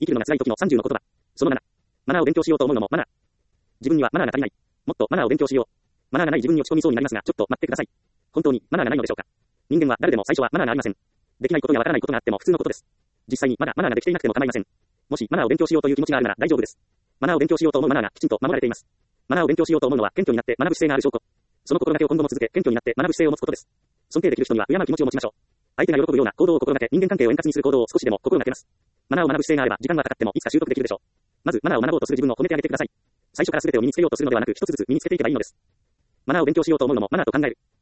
生きるのが辛い時の30の言葉。その7。マナーを勉強しようと思うのもマナー。自分にはマナーが足りない。もっとマナーを勉強しよう。マナーがない自分に落ち込みそうになりますが、ちょっと待ってください。本当にマナーがないのでしょうか。人間は誰でも最初はマナーがありません。できないことやわからないことがあっても普通のことです。実際にまだマナーができていなくても構いません。もしマナーを勉強しようという気持ちがあるなら大丈夫です。マナーを勉強しようと思うマナーがきちんと守られています。マナーを勉強しようと思うのは謙虚になって学ぶ姿勢がある証拠。その心がけを今後も続け、謙虚になって学ぶ姿勢を持つことです。尊敬できる人には敬う気持ちを持ちましょう。相手が喜ぶような行動を心がけ、人間関係を円滑にする行動を少しでも心がけます。マナーを学ぶ姿勢があれば時間がかかってもいつか習得できるでしょう。まずマナーを学ぼうとする自分を褒めてあげてください。最初から全てを身につけようとするのではなく、一つずつ身につけていけばいいのです。マナーを勉強しようと思うのもマナーと考える。